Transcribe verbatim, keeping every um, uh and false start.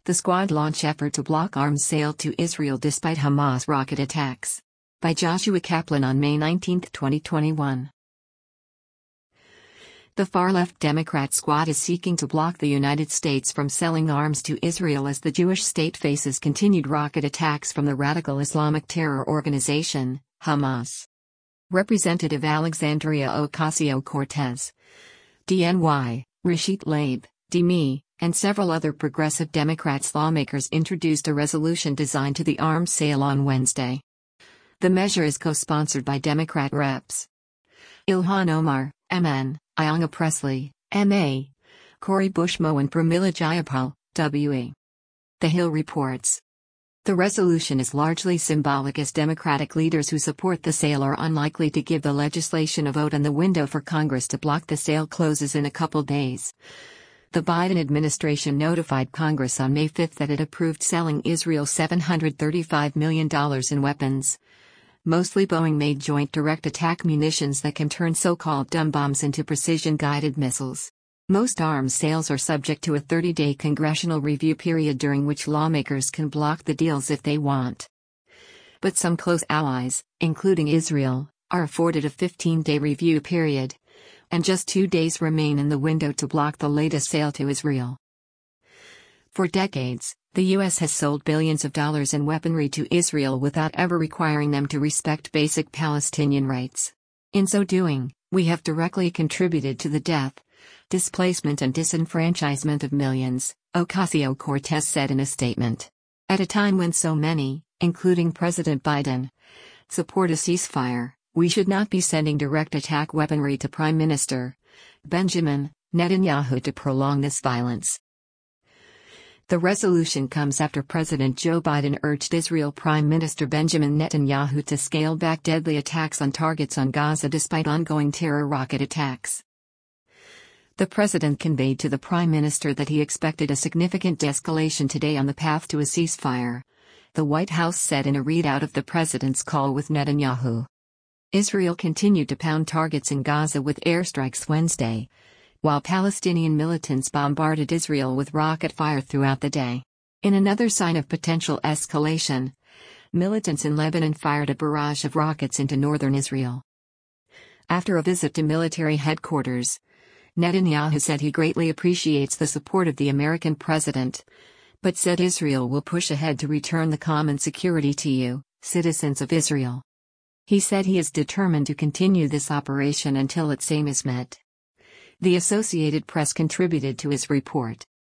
The Squad launch effort to block arms sale to Israel despite Hamas rocket attacks. By Joshua Kaplan on May nineteenth, twenty twenty-one. The far-left Democrat Squad is seeking to block the United States from selling arms to Israel as the Jewish state faces continued rocket attacks from the radical Islamic terror organization, Hamas. Representative Alexandria Ocasio-Cortez, D N Y, Rashid Tlaib, D M I, and several other progressive Democrats lawmakers introduced a resolution designed to the arms sale on Wednesday. The measure is co-sponsored by Democrat Reps Ilhan Omar, M N, Ayanna Pressley, M A, Cori Bushmo and Pramila Jayapal, W E. The Hill reports. The resolution is largely symbolic as Democratic leaders who support the sale are unlikely to give the legislation a vote and the window for Congress to block the sale closes in a couple days. The Biden administration notified Congress on May fifth that it approved selling Israel seven hundred thirty-five million dollars in weapons, mostly Boeing-made joint direct attack munitions that can turn so-called dumb bombs into precision-guided missiles. Most arms sales are subject to a thirty-day congressional review period during which lawmakers can block the deals if they want. But some close allies, including Israel, are afforded a fifteen-day review period, and just two days remain in the window to block the latest sale to Israel. For decades, the U S has sold billions of dollars in weaponry to Israel without ever requiring them to respect basic Palestinian rights. In so doing, we have directly contributed to the death, displacement and disenfranchisement of millions, Ocasio-Cortez said in a statement. At a time when so many, including President Biden, support a ceasefire, we should not be sending direct attack weaponry to Prime Minister Benjamin Netanyahu to prolong this violence. The resolution comes after President Joe Biden urged Israel Prime Minister Benjamin Netanyahu to scale back deadly attacks on targets on Gaza despite ongoing terror rocket attacks. The president conveyed to the Prime Minister that he expected a significant de-escalation today on the path to a ceasefire, the White House said in a readout of the president's call with Netanyahu. Israel continued to pound targets in Gaza with airstrikes Wednesday, while Palestinian militants bombarded Israel with rocket fire throughout the day. In another sign of potential escalation, militants in Lebanon fired a barrage of rockets into northern Israel. After a visit to military headquarters, Netanyahu said he greatly appreciates the support of the American president, but said Israel will push ahead to return the calm and security to you, citizens of Israel. He said he is determined to continue this operation until its aim is met. The Associated Press contributed to his report.